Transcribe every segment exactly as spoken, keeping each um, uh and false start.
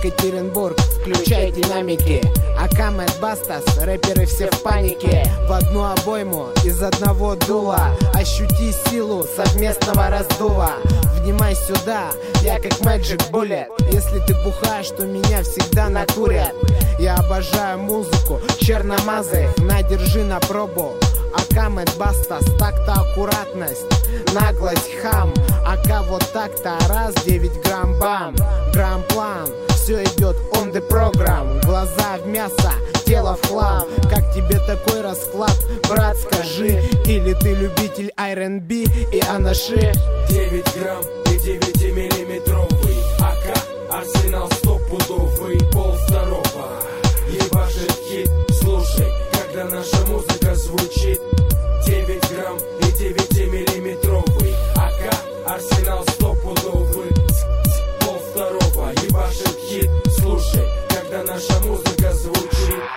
Екатеринбург, включай динамики. АК Мэд Бастас, рэперы все в панике. В одну обойму из одного дула. Ощути силу совместного раздува. Внимай сюда, я как Magic Bullet. Если ты бухаешь, то меня всегда накурят. Я обожаю музыку, черномазых, на, держи на пробу. АК Мэд Бастас, так-то аккуратность, наглость, хам. АК вот так-то, раз, девять грамм, бам. Грамм-план, все идет on the program. Глаза в мясо, тело в хлам. Как тебе такой расклад, брат, скажи? Или ты любитель ар энд би и анаши? девять грамм и девятимиллиметровый АК, арсенал стопудовый, пол второго. Ебашит хит, слушай, когда наша музыка звучит. Девять грамм и девятимиллиметровый АК, арсенал стопудовый, пол второго. Ебашит хит, слушай, когда наша музыка звучит.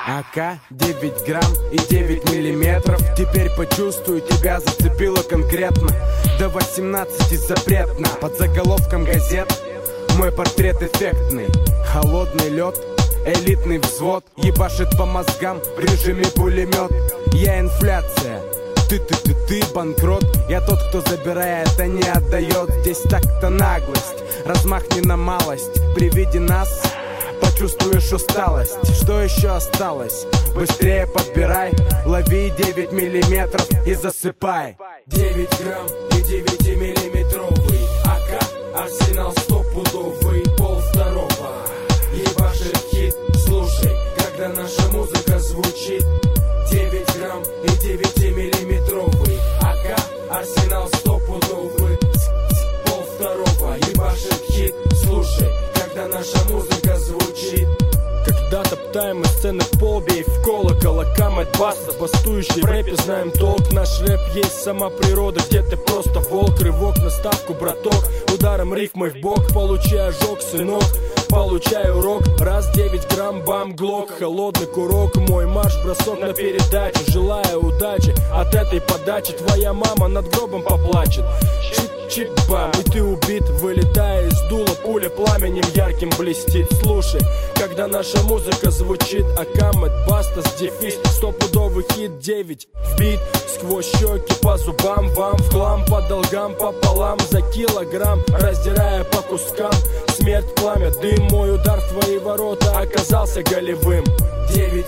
АК девять грамм и девять миллиметров. Теперь почувствую, тебя зацепило конкретно. До восемнадцати запретно. Под заголовком газет мой портрет эффектный. Холодный лед, элитный взвод ебашит по мозгам в режиме пулемет. Я инфляция, ты-ты-ты-ты банкрот. Я тот, кто забирает, а не отдает. Здесь так-то наглость, размах не на малость. При виде нас почувствуешь усталость. Что еще осталось? Быстрее подбирай, лови девять миллиметров и засыпай. девять грамм и девятимиллиметровый АК, арсенал стопудовый, пол второго. Ебашит хит, слушай, когда наша музыка звучит. девять грамм и девятимиллиметровый АК, арсенал стопудовый, пол второго. Ебашит хит, слушай, когда наша музыка звучит. Когда топтаем из сцены побей в колокол, АК Мэд Бастас, бастующий в рэпе, знаем толк. Наш рэп есть сама природа, где ты просто волк. Рывок на ставку, браток, ударом рифмой в бок. Получай ожог, сынок, получай урок. Раз, девять грамм, бам, глок, холодный курок. Мой марш, бросок на передачу. Желаю удачи от этой подачи. Твоя мама над гробом поплачет. Чик-чик-бам, и ты убит, вылетая из дула. Пуля пламенем ярким блестит. Слушай, когда наша музыка звучит. АК Мэд Бастас, дефис, стопудовый хит. Девять в бит, сквозь щеки по зубам. Вам в хлам, по долгам, пополам. За килограмм, раздирая по кускам. Смерть, пламя, дым, мой удар в твои ворота оказался голевым. девять